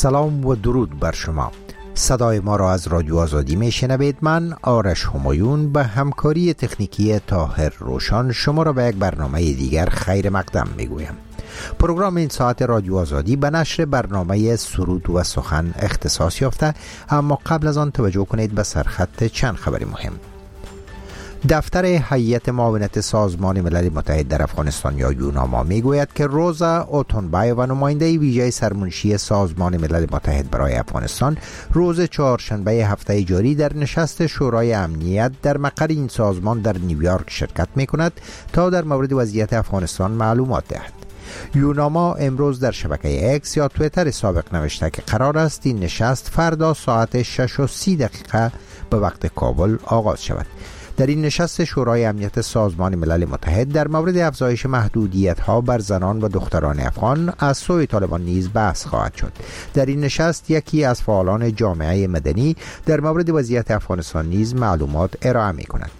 سلام و درود بر شما. صدای ما را از رادیو آزادی می شنوید. من آرش همایون به همکاری تکنیکی طاهر روشان شما را به یک برنامه دیگر خیر مقدم می گویم. پروگرام این ساعت رادیو آزادی به نشر برنامه سرود و سخن اختصاص یافته، اما قبل از آن توجه کنید به سرخط چند خبر مهم. دفتر هیئت معاونت سازمان ملل متحد در افغانستان یا یوناما میگوید که روزا اوتونبای و نماینده ویژه سرمنشی سازمان ملل متحد برای افغانستان روز چهارشنبه هفته جاری در نشست شورای امنیت در مقر این سازمان در نیویورک شرکت میکند تا در مورد وضعیت افغانستان معلومات دهد. یوناما امروز در شبکه اکس یا تویتر سابق نوشته که قرار است این نشست فردا ساعت 6:30 به وقت کابل آغاز شود. در این نشست شورای امنیت سازمان ملل متحد در مورد افزایش محدودیت‌ها بر زنان و دختران افغان از سوی طالبان نیز بحث خواهد شد. در این نشست یکی از فعالان جامعه مدنی در مورد وضعیت افغانستان نیز معلومات ارائه می‌کند.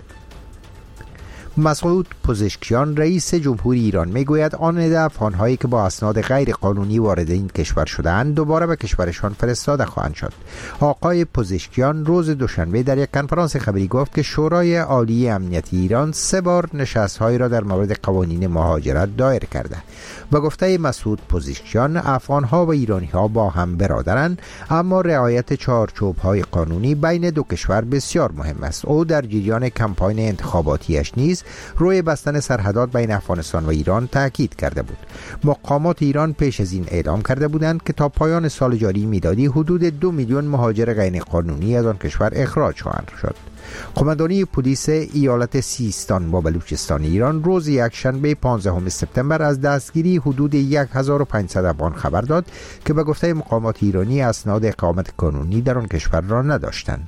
مسعود پزشکیان رئیس جمهوری ایران میگوید آن افغان‌هایی که با اسناد غیر قانونی وارد این کشور شده‌اند دوباره به کشورشان فرستاده خواهند شد. آقای پزشکیان روز دوشنبه در یک کنفرانس خبری گفت که شورای عالی امنیتی ایران 3 بار نشست‌هایی را در مورد قوانین مهاجرت دایر کرده. به گفته مسعود پزشکیان افغان‌ها و ایرانی‌ها با هم برادرند، اما رعایت چارچوب‌های قانونی بین دو کشور بسیار مهم است. او در جریان کمپاین انتخاباتیش نیز روی بستن سرحدات بین افغانستان و ایران تاکید کرده بود. مقامات ایران پیش از این اعلام کرده بودند که تا پایان سال جاری میلادی حدود 2 میلیون مهاجر غیر قانونی از آن کشور اخراج خواهند شد. قماندانی پلیس ایالت سیستان و بلوچستان ایران روز یکشنبه 15 سپتامبر از دستگیری حدود 1500 افغان خبر داد که به گفته مقامات ایرانی اسناد اقامت قانونی در آن کشور را نداشتند.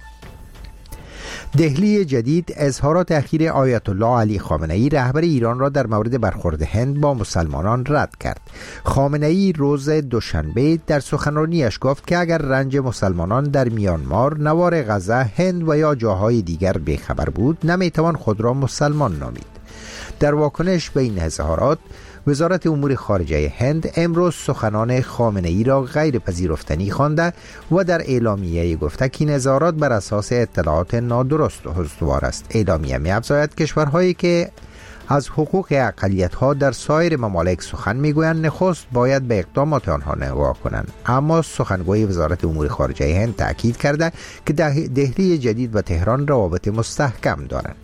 دهلی جدید اظهارات اخیر آیت الله علی خامنه ای رهبر ایران را در مورد برخورد هند با مسلمانان رد کرد. خامنه ای روز دوشنبه در سخنرانیش گفت که اگر رنج مسلمانان در میانمار، نوار غزه، هند و یا جاهای دیگر بیخبر بود، نمیتوان خود را مسلمان نامید. در واکنش به این اظهارات وزارت امور خارجه هند امروز سخنان خامنه ای را غیر پذیرفتنی خوانده و در اعلامیه گفته که این اظهارات بر اساس اطلاعات نادرست استوار است. اعلامیه می‌افزاید کشورهایی که از حقوق اقلیت‌ها در سایر ممالک سخن می‌گویند نخست باید به اقدامات آنها نگاه کنند، اما سخنگوی وزارت امور خارجه هند تاکید کرده که دهلی جدید و تهران روابط مستحکم دارند.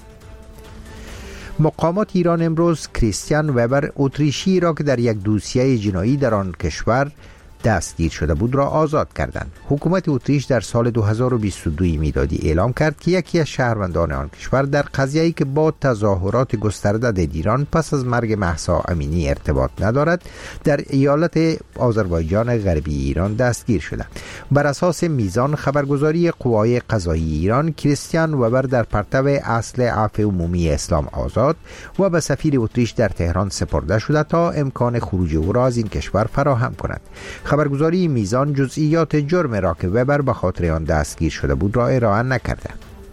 مقامات ایران امروز کریستیان وبر اتریشی را که در یک دوسیه جنایی در آن کشور دستگیر شده بود را آزاد کردند. حکومت اتریش در سال 2022 میلادی اعلام کرد که یکی از شهروندان آن کشور در قضیه‌ای که با تظاهرات گسترده در ایران پس از مرگ مهسا امینی ارتباط ندارد در ایالت آذربایجان غربی ایران دستگیر شده. بر اساس میزان خبرگزاری قوای قضایی ایران، کریستیان وبر در پرتو اصل عفو عمومی اسلام آزاد و به سفیر اتریش در تهران سپرده شده تا امکان خروج او را از این کشور فراهم کند. خبرگزاری میزان جزئیات جرم را که وبر به خاطر آن دستگیر شده بود را ارائه نکرده.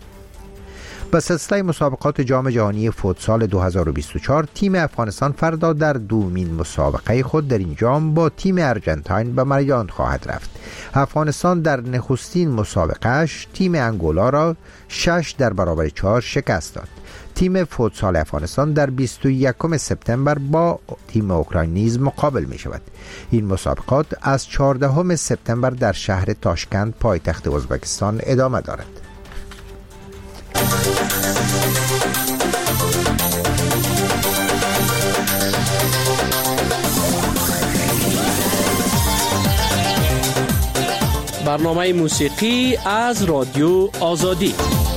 به سلسله مسابقات جام جهانی فوتسال 2024 تیم افغانستان فردا در دومین مسابقه خود در این جام با تیم ارجنتاین به میدان خواهد رفت. افغانستان در نخستین مسابقهش تیم انگولا را 6-4 شکست داد. تیم فوتسال افغانستان در 21 سپتامبر با تیم اوکراین نیز مقابل می شود. این مسابقات از 14 سپتامبر در شهر تاشکند پایتخت ازبکستان ادامه دارد. برنامه موسیقی از رادیو آزادی.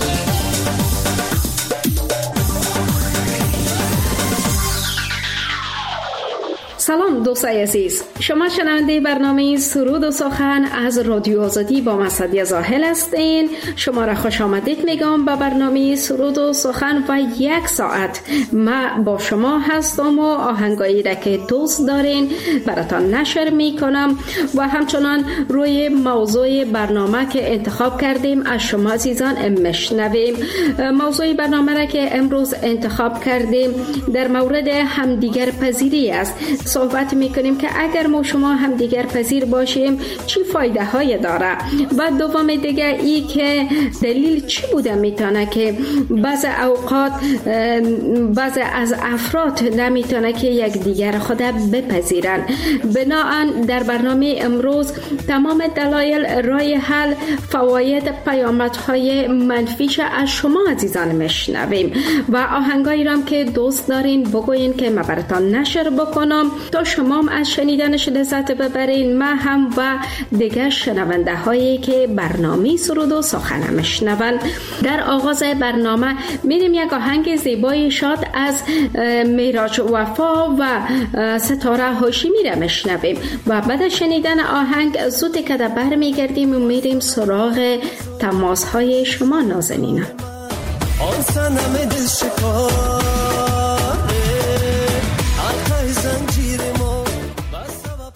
سلام دوستای عزیز، شما شنونده برنامه سرود و سخن از رادیو آزادی با من سعدیه زاهل هستین. شما را خوش آمدید میگم به برنامه سرود و سخن و 1 ساعت ما با شما هستم و آهنگایی را که دوست دارین براتان نشر میکنم و همچنان روی موضوع برنامه که انتخاب کردیم از شما عزیزان مشنویم. موضوع برنامه را که امروز انتخاب کردیم در مورد همدیگر پذیری است. صحبت میکنیم که اگر ما شما هم دیگر پذیر باشیم چی فایده های داره. و دوم دیگه ای که دلیل چی بوده میتونه که بعض اوقات بعض از افراد نمیتونه که یک دیگر خود بپذیرن. بنابراین در برنامه امروز تمام دلایل، رای حل، فواید، پیامدهای منفیش از شما عزیزان میشنویم و آهنگایی رام که دوست دارین بگوین که ما براتون نشر بکنم تا شما هم از شنیدنش لذت ببرین، ما هم و دیگر شنونده هایی که برنامه سرود و سخن میشنون. در آغاز برنامه میریم یک آهنگ زیبای شاد از معراج وفا و ستاره هاشمی را میشنویم و بعد شنیدن آهنگ زود که بر میگردیم و میریم سراغ تماس های شما نازنینان. آن صنم دل شکاره حلقه زنجیر ما بسته و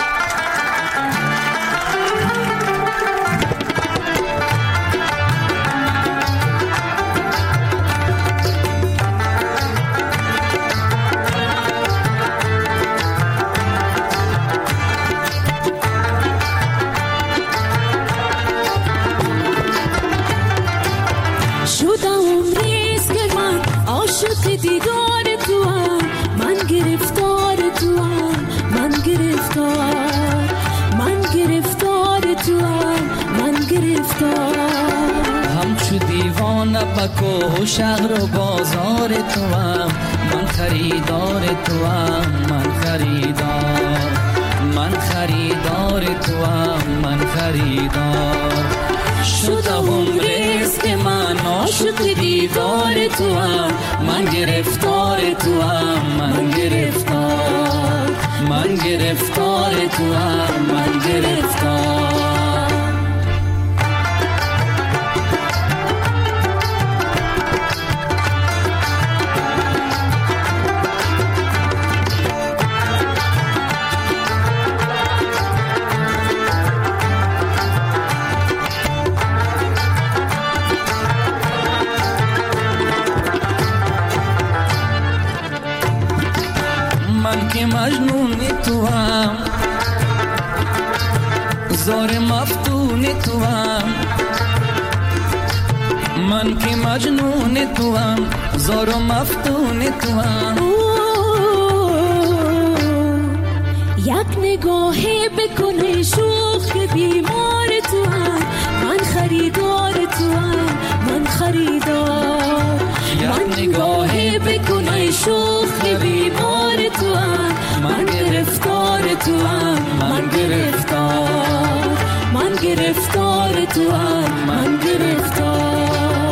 دیدار تو هم، من گرفتار تو هم، من گرفتار، من گرفتار تو هم، من گرفتار. همچو دیوانه بکو شهر و بازار تو هم، من خریدار تو هم، من خریدار، من خریدار تو هم، من خریدار. شدم رزق من عاشق دیدار تو هم، من گرفتار تو هم، من گرفتار، من گرفتار تو هم، من گرفتار. من که مجنون تو هم، زار مفتون تو هم، من که مجنون تو هم، زار مفتون تو هم. یک نگاهی بکنه شوخ بیمار تو هم، من خریدار تو هم، من خریدار. یک نگاهی بکنه شوخ بیمار تو هم، من گرفتار تو هم، من گرفتار، من گرفتار تو هم، من گرفتار.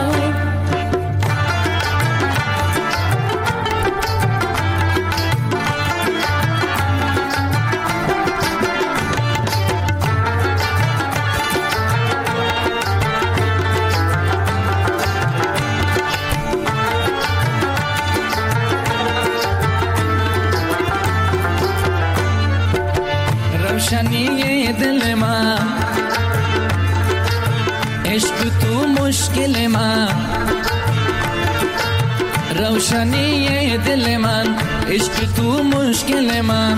روشنی دل من، عشق تو مشکل من. روشنی دل من، عشق تو مشکل من.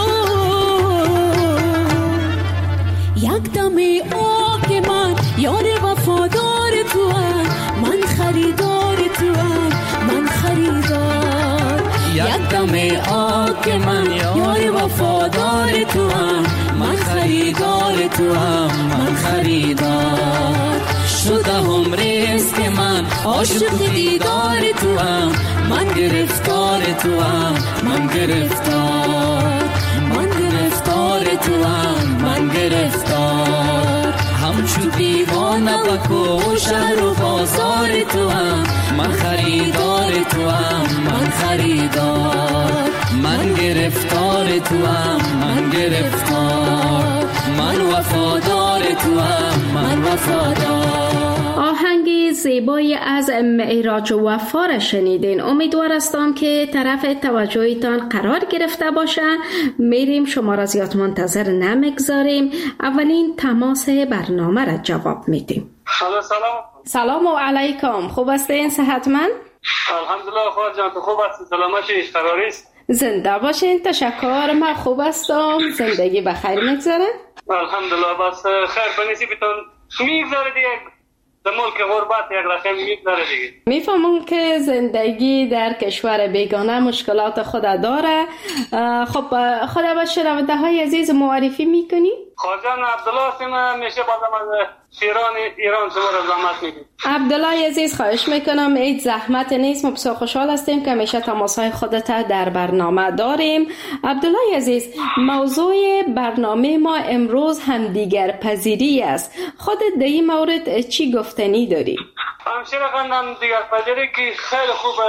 یک دم آک من یار وفادار تو هم، من خریدار تو هم، من خریدار. یک دم آک من یار وفادار تو هم، من خریدار تو هم، من خریدار. شدم رزق من عاشق دیدار تو هم، من گرفتار تو هم، من گرفتار، من گرفتار تو هم، من گرفتار. همچو دیوانه بکو شهر و بازار تو هم، من خریدار تو هم، من خریدار. من گرفتار تو هم، من گرفتار. من وفادار تو هم، من وفادار. آهنگ زیبایی از معراج وفا را شنیدین. امیدوار هستم که طرف توجهتان قرار گرفته باشه. میریم، شما را زیاد منتظر نمیگذاریم. اولین تماس برنامه را جواب میدیم. سلام علیکم. خوب هستین؟ صحتمند؟ الحمدلله. خدا جان تو خوب هستی؟ سلامتی؟ قراری است؟ زنده باشین. تشکر. من خوب هستم. زندگی بخیر میگذره؟ الحمدلله. بس خیر بنیسی بیتون میگذاره دیگه. در ملک غربت یک رقم میگذاره دیگه. میفهمم که زندگی در کشور بیگانه مشکلات خود داره. خب خدا با شنونده های عزیز معرفی میکنی؟ خواجان عبدالله هستم. میشه بازم از ایران شما را زحمت میگیم. عبدالله عزیز خواهش میکنم. هیچ زحمت نیست. ما بسیار خوشحال هستیم که همیشه تماسهای خودت در برنامه داریم. عبدالله عزیز، موضوع برنامه ما امروز همدیگر پذیری است. خودت در این مورد چی گفتنی داری؟ همچنین خواندم دیگر پذیری که خیلی خوبه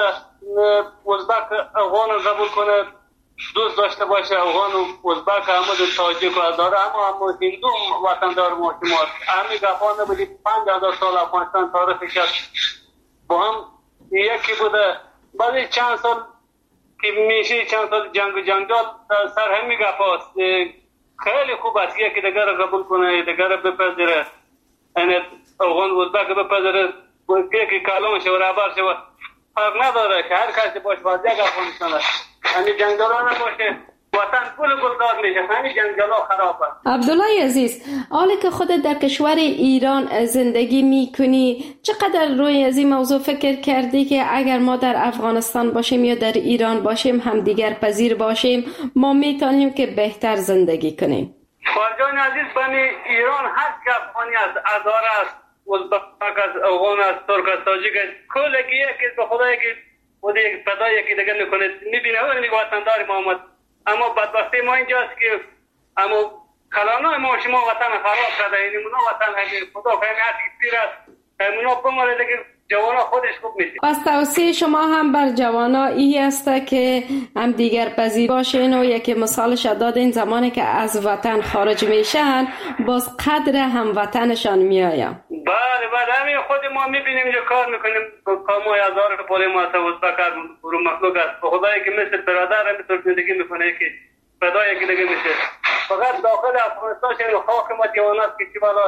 ازبک افغان رو قبول کنه، دوست داشته باشه. افغان و ازبک همه تاجیک و داره، اما هندو وطندار ما شما همین گفا نبودی. 5000 سال افغانستان تاریخ کرد با هم یکی بوده. بعد چند سال که میشه چند سال جنگال سر همین گفاست. خیلی خوب است یکی دیگر رو قبول کنه، دیگر رو بپذیره. یعنی افغان و ازبک بپذیره، یکی کلام شه و رهبر شه، فرق نداره که هر کسی باشه باید یک افغانستان است. همین جنگلا نباشه وطن کل گلدار میشه. همین جنگلا خرابه. عبدالله عزیز، حالا که خودت در کشور ایران زندگی میکنی، چقدر روی از این موضوع فکر کردی که اگر ما در افغانستان باشیم یا در ایران باشیم هم دیگر پذیر باشیم، ما میتونیم که بهتر زندگی کنیم؟ خواجان عزیز، بنی ایران هر که افغانی است، ازاره است، ازبک است، افغان است، ترک است، تاجیک است، کل یکی به خدا یکی بوده یک پدای یکی دیگر میکنه. میبینه اون میگه وطندار محمد. اما بدبختی ما اینجاست که اما کلانای ما شما وطن خراب کرده. این مونا وطن خدا فهمی هست که پیر است مونا بماره دیگه جوانا خودش خوب میشه. پس توصیه شما هم بر جوانا ای است که هم دیگر پذیر باشین و یکی مثالش دادین زمانی که از وطن خارج میشن باز قدر هم وطنشان میآیم. بله همین خود ما میبینیم که کار میکنیم. کامای هزار پولی ما ازبک رو مخلوق است. خدایی که مثل برادر همینطور زندگی میکنه که فدای که دیگه میشه. فقط داخل افغانستان شده خاک ما دیوانه است که چی بالا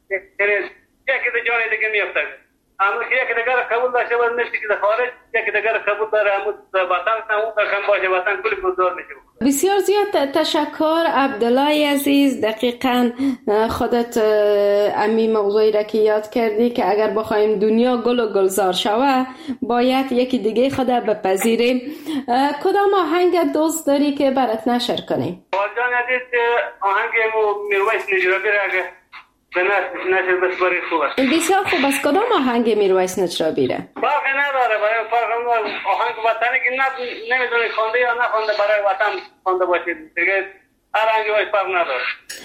یکی در جای دیگه میفته. اما که یکی دیگر قبول داشته باید نشتی که در خارج یکی دیگر قبول داره همون وطن اون رقم باشه وطن کلی گذار میشه. بسیار زیاد تشکر عبدالله عزیز. دقیقاً خودت امی موضوعی را که یاد کردی که اگر بخوایم دنیا گل و گلزار شوه باید یکی دیگه خدا بپذیریم. کدام آهنگ دوست داری که برات نشر کنیم؟ خواجان عزیز آهنگ میرویس نجرابی را اگه به نشر بسپاری خوب است. بسیار خوب است. کدام آهنگ میرویس نجرابی را؟ فرقی نداره برای آهنگ وطنی که نمیدونی خونده یا نخونده برای وطن خونده باشید دیگه هر آهنگی باید فرق نداره.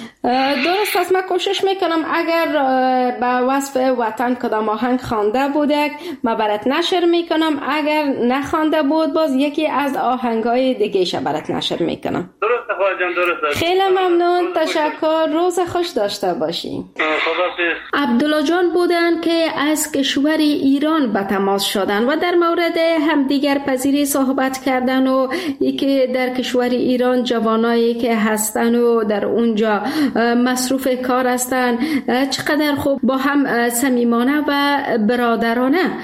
درست است. من کوشش میکنم اگر به وصف وطن کدام آهنگ خوانده بوده من برات نشر میکنم، اگر نخوانده بود باز یکی از آهنگای دیگه ش برات نشر میکنم. درست خواجان درست. خیلی ممنون. تشکر. روز خوش داشته باشی. خداحافظ. عبدالله جان بودن که از کشور ایران به تماس شدن و در مورد همدیگر پذیری صحبت کردن و یکی در کشور ایران جوانایی که هستن و در اونجا مصروف کار هستن چقدر خوب با هم صمیمانه و برادرانه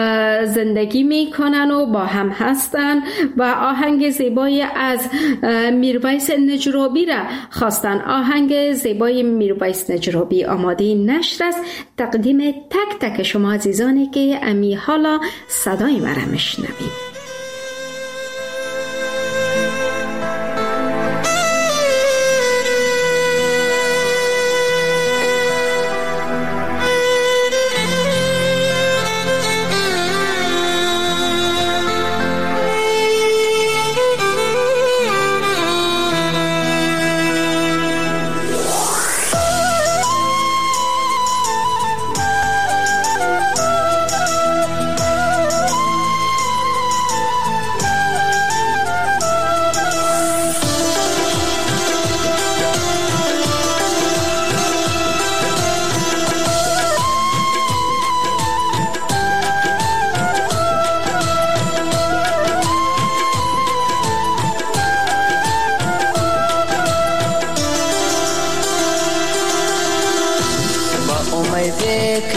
زندگی میکنن و با هم هستن و آهنگ زیبای از میرویس نجرابی را خواستن. آهنگ زیبای میرویس نجرابی آماده نشر است. تقدیم تک تک شما عزیزانی که امی حالا صدای مرا میشنوید.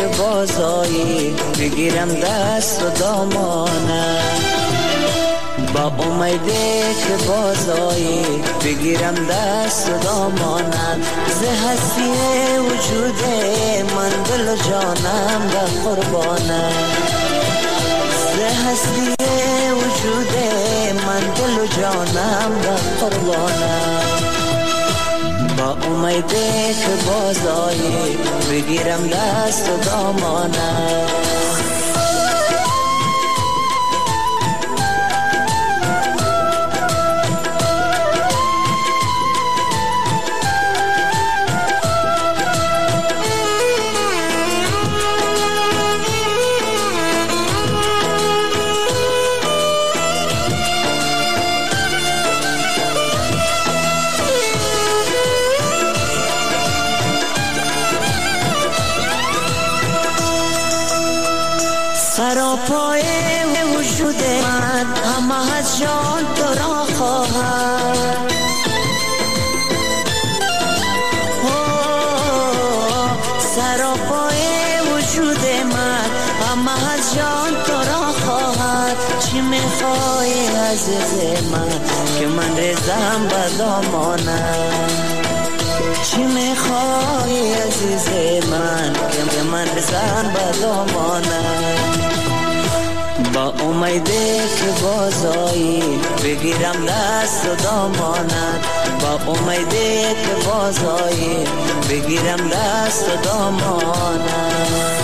بگیرم دست و دامانه با امیده که بازایی بگیرم دست و دامانت ز هستی وجود من دل و جانم در قربانت ز هستی وجود من دل و جانم در قربانت با امیده که بازایی بگیرم دست و دامانت سراپای وجود من همه از جان تو را خواهد سراپای وجود من همه از جان تو را خواهد چی میخوای عزیز من که من رزم به دامانم چی میخوای عزیز من که من رزم به دامانم با امیده که بازایی بگیرم دست و دامانت با امیده که بازایی بگیرم دست و دامانت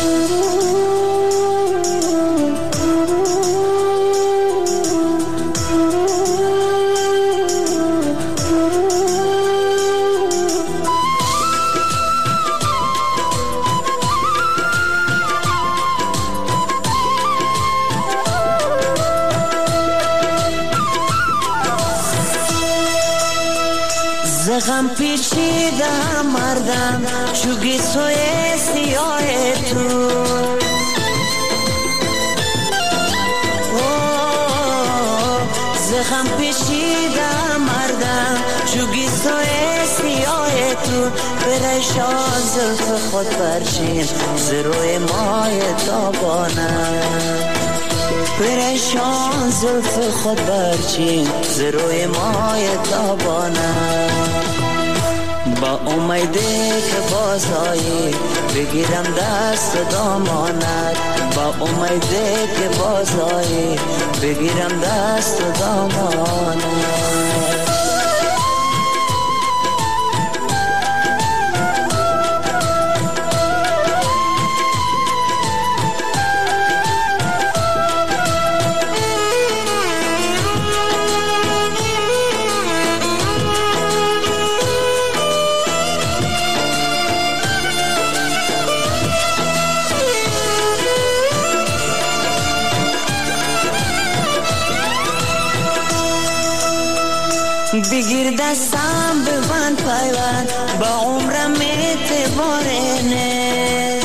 غم پیچیده مردم چوگی سوی سیاه تو زخم پیچیده مردم چوگی سوی سیاه تو پریشان زلف خود برچین زروی مای تابانم پریشان زلف خود برچین زروی مای تابانم با امیده که بازایی بگیرم دست و دامانت با امیده که بازایی بگیرم دست و دامانت بگیر دستم ببند پیوند با عمرم اعتباره نیست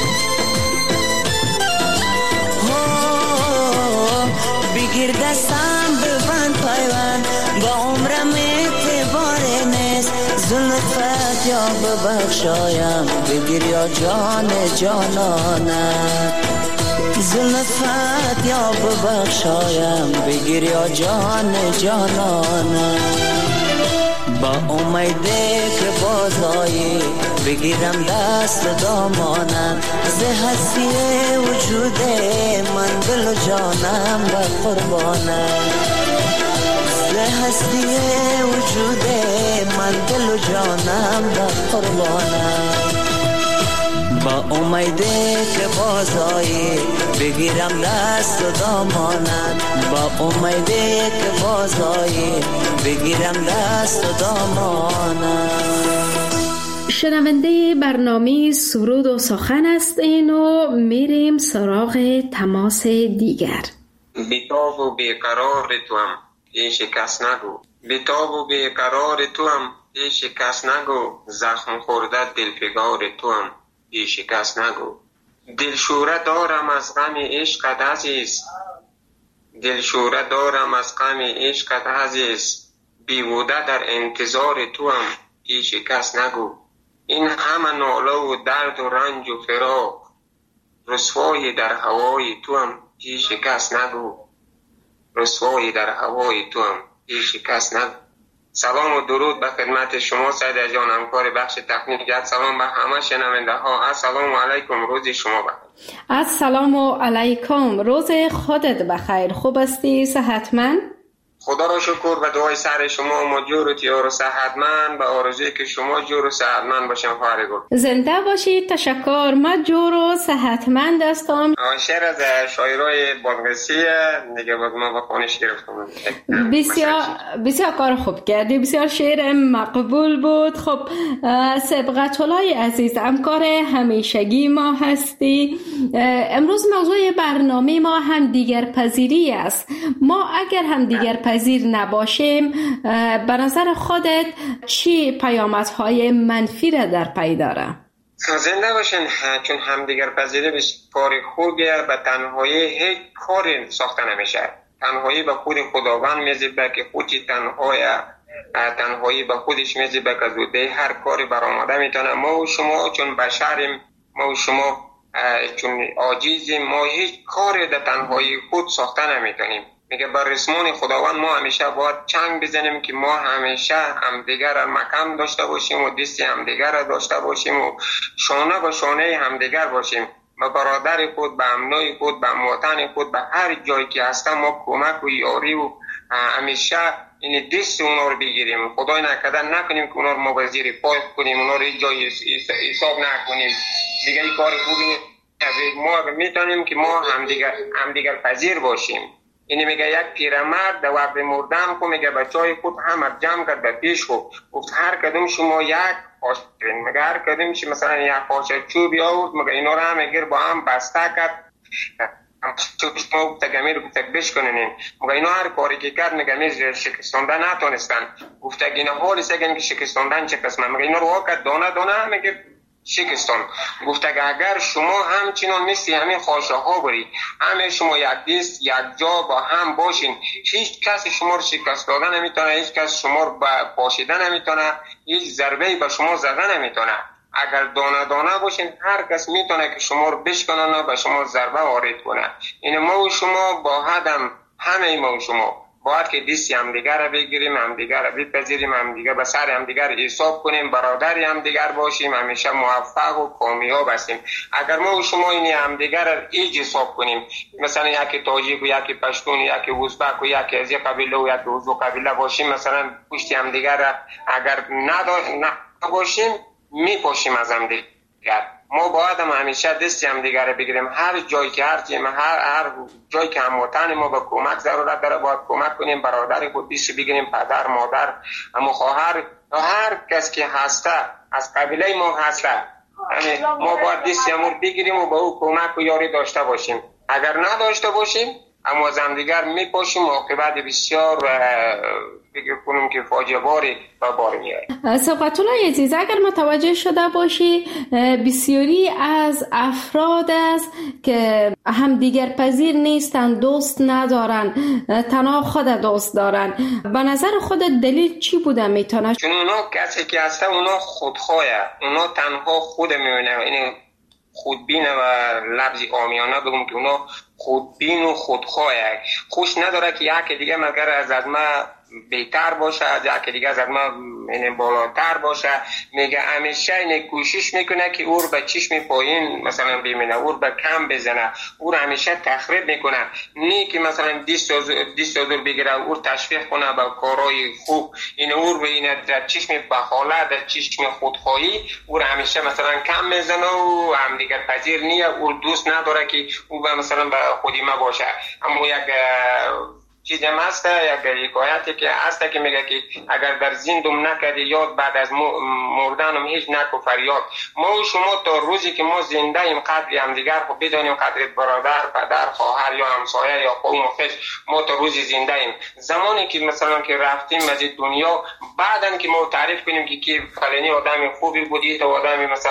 بگیر دستم ببند پیوند با عمرم اعتباره نیست زلفت یا ببخشایم بگیر یا جان جانانت زلفت یا ببخشایم بگیر یا جان جانانم با امیده که بازایی بگیرم دست دامانم ز هستی وجود من دل و جانم به قربانم ز هستی وجود من دل و جانم به قربانم با امیده که بازایی بگیرم دست و دامانت با امیده که بازایی بگیرم دست و دامانت شنونده برنامه سرود و سخن هستین و میریم سراغ تماس دیگر. بیتاب و بیقرار توام پیش کس نگو بیتاب و بیقرار توام پیش کس نگو زخم خورده دلفگار توام پیش کس نگو دلشوره دارم از غم عشقت عزیز دلشوره دارم از غم عشقت عزیز بیهوده در انتظار توام پیش کس نگو این همه ناله و درد و رنج و فراق رسوای در هوای توام پیش کس نگو رسوایی در هوای تو هم این شکست نگو. سلام و درود به خدمت شما سید جان، همکار بخش تکنیک. سلام به همه شنونده ها. السلام علیکم، روز شما بخیر. السلام علیکم، روز خودت بخیر. خوب هستی؟ صحتمند؟ خدا را شکر. به دعای سر شما ما جور و تیار و صحتمند، به آرزوی که شما جور و صحتمند باشم. خواهر گل زنده باشید. تشکر. من جور و صحتمند هستم. شعر از شاعرای بادغیسی دیگه بود، ما با خانش گرفتم. بسیار کار خوب کردی، بسیار شعر مقبول بود. خب سبقت الله عزیز، همکار همیشگی ما هستی. امروز موضوع برنامه ما هم دیگر پذیری است. ما اگر هم دیگر پذیر نباشیم، به نظر خودت چی پیامدهای منفی را در پی داره؟ زنده باشین. چون همدیگر پذیری به کار خوبیه. به تنهایی هیچ کاری ساخته نمیشه. تنهایی به خود خداوند میزیبه که خودی تنهایی به خودش میزیبه که زوده هر کاری برآمده میتونه. ما و شما چون بشریم، ما و شما چون عاجزیم، ما هیچ کاری در تنهایی خود ساخته نمیتونیم. میگه بر رسمان خداوند ما همیشه باید چنگ بزنیم که ما همیشه همدیگر را مکان داشته باشیم و دستی همدیگر را داشته باشیم و شانه به شانه همدیگر باشیم. به برادر خود، به امنای خود، به وطن خود، به هر جایی که هستن ما کمک و یاری و همیشه این دست اونا رو بگیریم. خدای نکرده نکنیم که اونا رو ما به زیر پای کنیم، اونا رو یک جای حساب نکنیم. دیگه این کار خوبی ما میتونیم که ما همدیگر پذیر باشیم. اینی میگه یک پیرمرد در وقت مردن خود میگه بچهای خود همه جمع کرد به پیش خود، گفت هر کدوم شما یک پاش برین. میگه هر کدوم شما مثلا یک پاش چوبی آورد، میگه اینا رو هم اگر با هم بسته کرد شما گفت گمیر گفت بشکنین. میگه اینا هر کاری که کرد میگه میز شکستاندن نتونستن. گفت اینا حالی سگن که شکستاندن چه قسمه. میگه اینا رو واقع دانه دانه میگه شکستان. گفت اگر شما همچنان مثل همین خواشه ها برید، همه شما یک دست یک جا با هم باشین، هیچ کس شما رو شکست دادن نمیتونه، هیچ کس شما رو پاشیدن نمیتونه، هیچ ضربه به شما زدن نمیتونه. اگر دانه دانه باشین هر کس میتونه که شما رو بشکنه و به شما ضربه وارد کنه. این ما و شما با هم همه ما و شما باید که دستی همدیگر را بگیریم، همدیگر را بپذیریم، همدیگر به سر همدیگر حساب کنیم، برادری همدیگر باشیم، همیشه موفق و کامیاب هستیم. اگر ما و شما این همدیگر را ایج حساب کنیم، مثلا یکی تاجیک و یکی پشتون، یکی ازبک و یکی از یک قبیله و یکی از قبیله باشیم، مثلا پشت همدیگر را اگر نباشیم میپاشیم از همدیگر. ما باید همیشه دستی هم دیگر رو بگیریم. هر جایی که هر جایی که هموطن ما به کمک ضرورت داره باید کمک کنیم. برادر خود دستی بگیریم، پدر، مادر، اما خواهر، هر کس که هسته از قبیله ما هسته، ما باید دستی همون بگیریم و به او کمک و یاری داشته باشیم. اگر نداشته باشیم اما از هم دیگر میپاشیم، عاقبت بسیار فکر کنم که فاجعه باری به بار میاره. سبقت الله عزیز، اگر متوجه شده باشی بسیاری از افراد است که هم دیگر پذیر نیستن، دوست ندارن، تنها خود دوست دارن. به نظر خود دلیل چی بوده میتونه؟ چون اونا کسی که هسته اونا خودخواهه، اونا تنها خود میبینه. این خودبینه و لفظی عامیانه بگم که اونا خودبین و خودخواهه. خوش نداره که یکی دیگه مگر از ما بهتر باشه، از یکی دیگه از ما بالاتر باشه. میگه همیشه این کوشش میکنه که او رو به چشم پایین مثلا ببینه، او رو به کم بزنه، او رو همیشه تخریب میکنه. نه که مثلا دست دور بگیره، او رو تشویق کنه به کارهای خوب. این او رو ببینه در چشم بخالت، در چشم خودخواهی، او رو همیشه مثلا کم میزنه و هم دیگر پذیر نیه. او دوست نداره که او مثلا به خودی ما باشه. اما یک چیزی هم هست، یک حکایتی که هست که میگه که اگر در زندم نکردی یاد، بعد از مردنم هیچ نکو فریاد. ما و شما تا روزی که ما زنده ایم قدری هم دیگر خب بدانیم، قدر برادر، پدر، خواهر یا همسایه یا قوم و خویش، ما تا روزی زنده ایم. زمانی که مثلا که رفتیم از دنیا، بعدن که ما تعریف کنیم که فلانی آدم خوبی بودی، تا آدم مثلا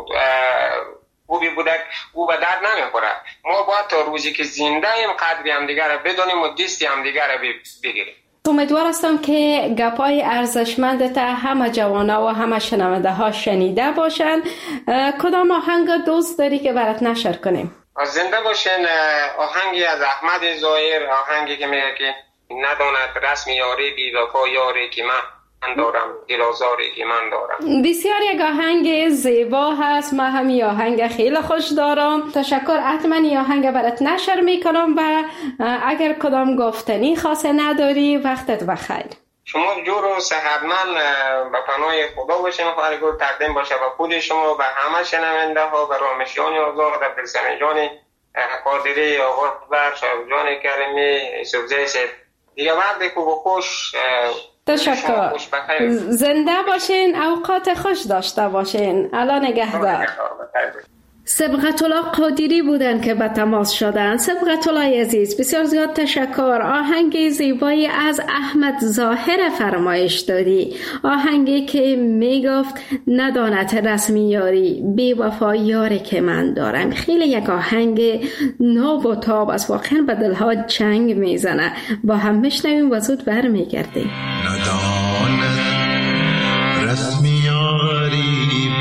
خوبی بوده، او به درد نمیخوره. ما باید تا روزی که زنده ایم قدری همدیگر را بدانیم و دستی همدیگر را بگیریم. امیدوار هستم که گپای ارزشمندت همه جوانا و همه شنونده ها شنیده باشن. کدام آهنگ دوست داری که برات نشر کنیم؟ زنده باشین. آهنگی از احمد ظاهر، آهنگی که میگه که نداند رسم یاری بی وفا یاری که من دارم، دل آزاری که من دارم. بسیار یک آهنگ زیبا هست. من همین آهنگ خیلی خوش دارم. تشکر. حتما این آهنگ برات نشر میکنم و اگر کدام گفتنی خاصه نداری وقتت بخیر. شما جور و صحتمند به پناه خدا باشین. خواهر گل تقدیم باشه به خود شما، به همه شنونده ها، به رامشیان آزاد، عبدالسلام جان قادری، آقا بر شاهجان کریمی، یوسفزی صاحب. دیگه وقت خوب و خوش. تشکر. زنده باشین، اوقات خوش داشته باشین. الان نگهدار. سبقت الله قادری بودن که به تماس شدن. سبقت الله عزیز بسیار زیاد تشکر. آهنگ زیبایی از احمد ظاهر فرمایش دادی، آهنگی که میگفت نداند رسمی یاری بی وفا یاری که من دارم. خیلی یک آهنگ ناب و تاب است، واقعا به دلها چنگ میزنه. با هم میشنویم و زود برمیگردیم. نداند رسمی یاری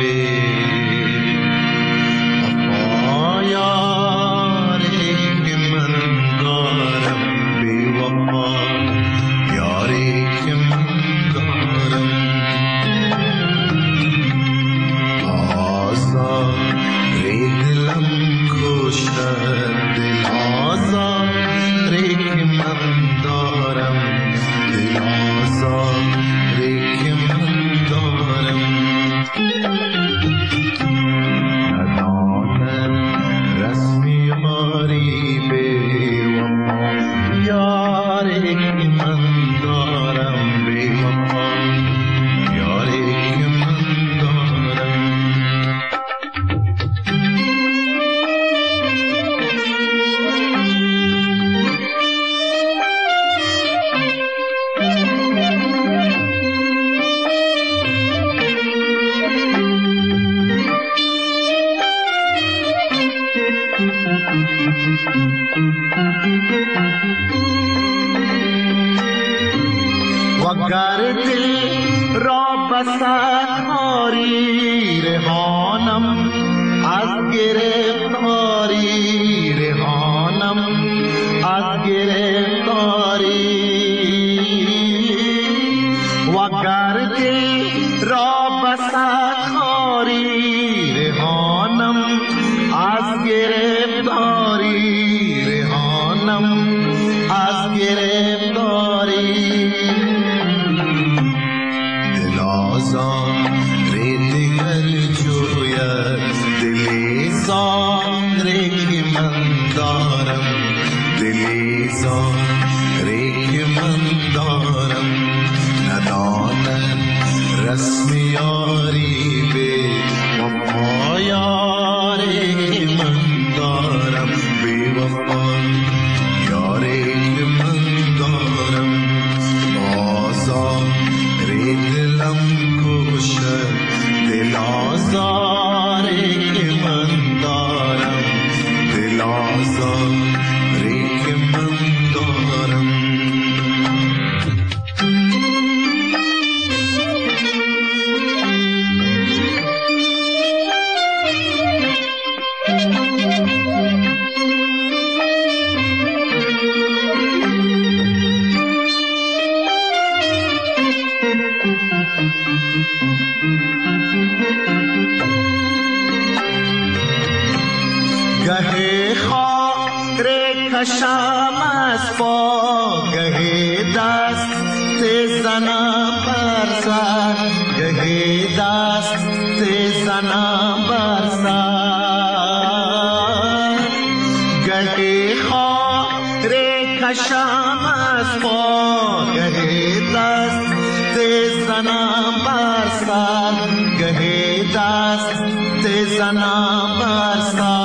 وگر دل را بسیاری رهانم از گرفتاری، رهانم از گرفتاری. وگر دل را بسیاری رهانم از گرفتاری، رهانم از گرفتاری. رسم یاری به وفا یاری من دارم، به وفا یاری من دارم. آزار دلم کشد، دل آزاری من دارم، دل آزاری من دارم. گه خاک کشم از پا، گه دست زنم بر سر، گه دست زنم بر سر. گه خاک کشم از پا، گه دست زنم بر سر، گه دست زنم بر سر.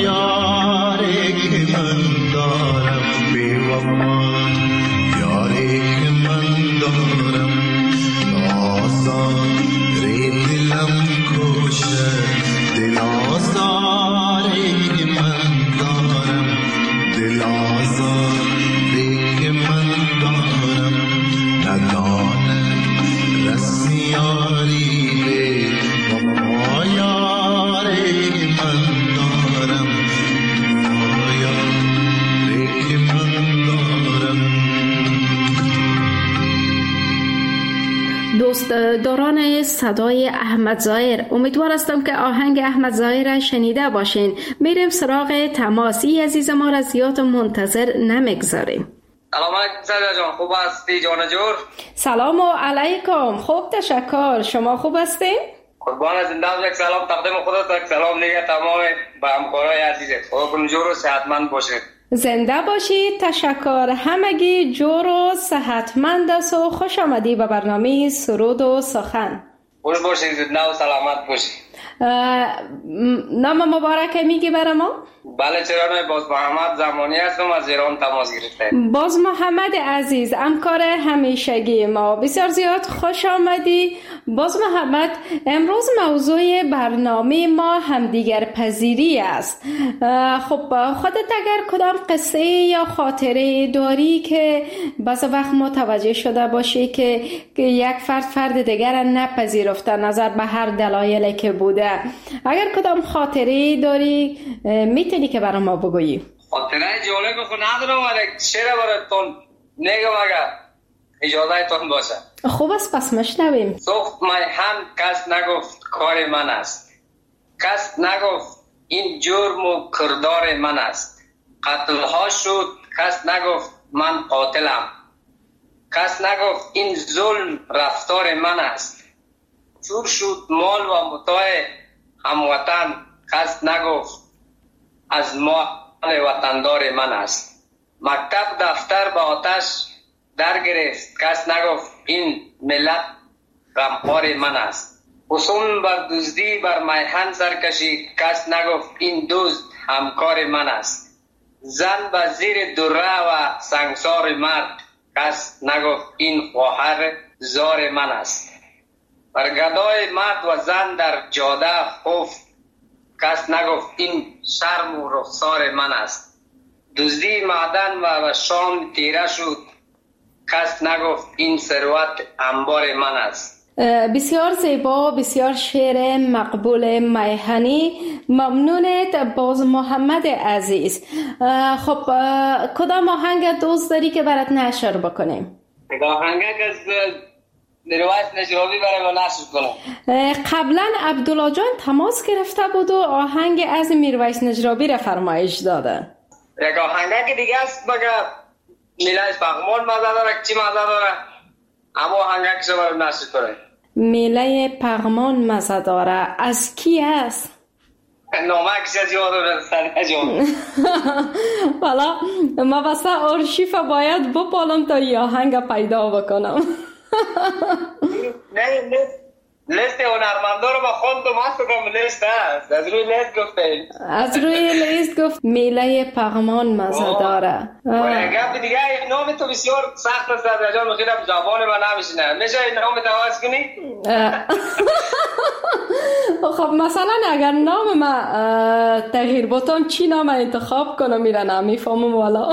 یاری کشته دل آزاری من دارم دل آزاری من دارم ندانه رسمیاری و پایاری من دارم پایاری من دارم. دوستداران صدای احمد ظاهر، امیدوار هستم که آهنگ احمد ظاهر را شنیده باشین. میریم سراغ تماسی عزیز ما را زیاد منتظر نمیگذاریم. سلام علیکم سعیده جان، خوب هستی جان جور؟ سلام علیکم، خوب تشکر. شما خوب هستین؟ قربان زنده و یک سلام تقدیم خودت، یک سلام دیگه تمام به همکارای عزیزت. خدا جور و صحتمند باشید. زنده باشید. تشکر. همگی جور و صحتمند است و خوش آمدی به برنامه سرود و سخن. خوش باشید، زنده و سلامت باشید. نام مبارک میگی برای ما؟ بله چرا نه، باز محمد زمانی هستم، از ایران تماس گرفتم. باز محمد عزیز، همکار همیشگی ما، بسیار زیاد خوش آمدی. باز محمد، امروز موضوع برنامه ما همدیگر پذیری است. خب خودت اگر کدام قصه یا خاطره داری که بعض وقت متوجه شده باشی که یک فرد دیگر نپذیرفته نظر به هر دلایلی که بوده، اگر کدام خاطره داری میتونی که برای ما بگویی؟ خاطره جالب خود ندارم، ولی شعر براتون میگم اگر اجازه تون باشه. خوب است، پس مشنویم. سوخت میهن کس نگفت کار من است، کس نگفت این جرم و کردار من است. قتل ها شد کس نگفت من قاتلم، کس نگفت این ظلم رفتار من است. چور شد مال و متاع هموطن، کس نگفت از مال وطندار من است. مکتب دفتر به آتش در گرفت، کس نگفت این ملت غمخوار من است. حسن بر دزدی بر میهن سرکشید، کس نگفت این دزد همکار من است. زن به زیر دره و سنگسار مرد، کس نگفت این خواهر زار من است. بر گدای مرد و زن در جاده خفت، کس نگفت این شرم و رخسار من است. دزدی معدن و شام تیره شد، کس نگفت این ثروت انبار من است. بسیار زیبا، بسیار شعر مقبول میهنی. ممنونت باز محمد عزیز. خب کدام آهنگ دوست داری که برات نشر بکنیم؟ آهنگ از میرویس نجرابی برای ما نشر کنم. قبلا عبدالله جان تماس گرفته بود و آهنگ از میرویس نجرابی را فرمایش داده. یک آهنگ که دیگه است مگه میله پغمان مزه داره، چی مزه داره؟ اما آهنگ که شما برای نشر کنه. میله پغمان مزه داره از کی است؟ نامه کسی از یاد رسنده جان. والا ما بسته آرشیف باید بپالم تا این آهنگ پیدا بکنم. نه لیست هنرمندا رو با خوندم، هستم لیست هست، از روی لیست گفته، از روی لیست گفت میله پغمان مزه داره. گفت دیگه نام تو بسیار سخت است جان، مخیرم زبان من نمیشینه، میشه این نام تواز کنی؟ خب مثلا اگر نام من تغییر بتم چی نام انتخاب کنم میره نمیفهمم والا.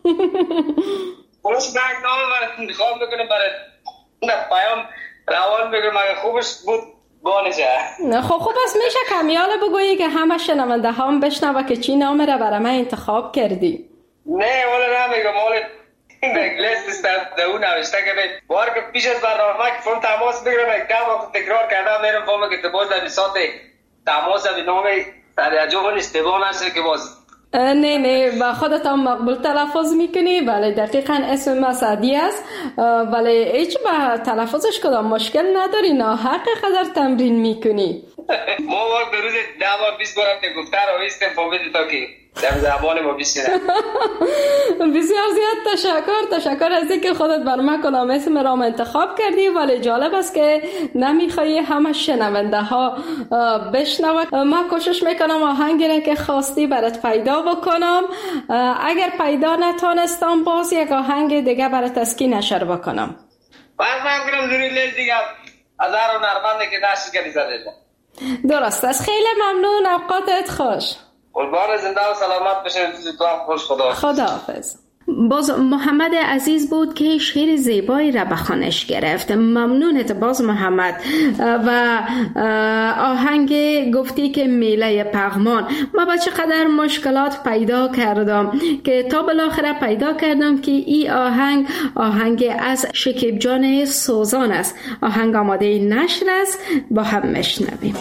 خلاص بانک نام برای انتخاب میکنم برای پیام روان بگم اگه خوبش بود بانشه. خب خوب است، میشه کمیال بگویی که همه شنونده هم بشنوه که چی نام را برای من انتخاب کردی؟ نه والا نمیگم، والا لیست است اون نوشته که بار که پیش از برنامه که فون تماس بگیرم یک دو وقت تکرار کردم میرم فهمم که باز در ساعت تماس به نام سریعجان اشتباه نشه که باز نه با خودت هم مقبول تلفظ میکنی. بله دقیقا اسم ما سعدی است، ولی هیچ با تلفظش کدام مشکل نداری، نه حق قدر تمرین میکنی. ما وقت در روز 10 بار 20 بار هم گفته رو ایستم فهمیدی تا که در زبان ما بیشتره. بسیار زیاد تشکر از اینکه خودت بر من کدام اسم رام انتخاب کردی، ولی جالب است که نمیخوایی همه شنونده ها بشنوند. ما کوشش میکنم آهنگی را که خواستی برات پیدا بکنم، اگر پیدا نتونستم باز یک آهنگ دیگه برات تسکین نشر بکنم. باید من کنم زوری لیز دیگه از هر نرمنده که نشر کردی زده. درست است. خیلی ممنون، اوقاتت خوش. قربان زنده و سلامت باشین. تو هم خوش. خداحافظ. باز محمد عزیز بود که شعر زیبایی را به خوانش گرفت. ممنونت باز محمد. و آهنگ گفتی که میله پغمان، ما با چقدر مشکلات پیدا کردم که تا بالاخره پیدا کردم که این آهنگ از شکیب جان سوزان است. آهنگ آماده نشر است، با هم میشنویم.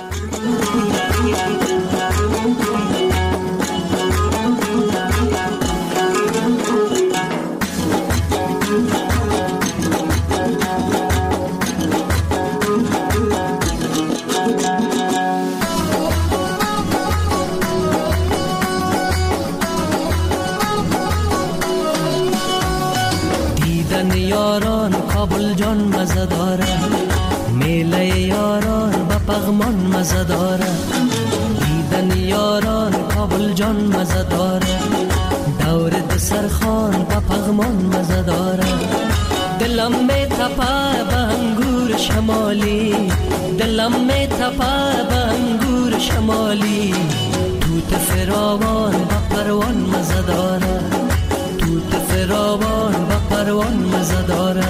یاران کابل جان مزه داره، میله یاران با پغمان مزه داره. دیدن یاران کابل جان مزه داره، دور دسرخان با پغمان مزه داره. دلم می تپه به انگور شمالی، دلم می تپه به انگور شمالی. توت فراوان با پروان مزه داره، توت فراوان با پروان مزه داره.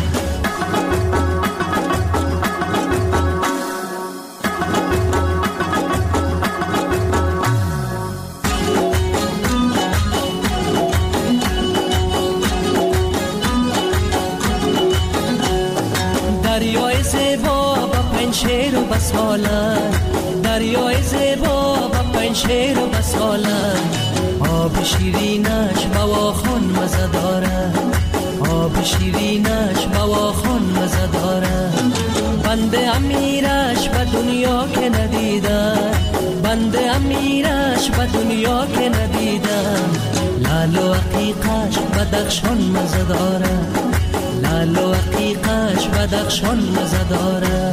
دریای زیبا با پنشیر و بسالن، دریای زیبا با پنشیر و بسالن. آب شیرینش بواخون مزه داره، آب شیرینش بواخون مزه داره. بنده امیرش به دنیا که ندیدم، بنده امیرش به دنیا که ندیدم. لال و عقیقش بدخشان مزه داره، لال و عقیقش بدخشان مزه داره.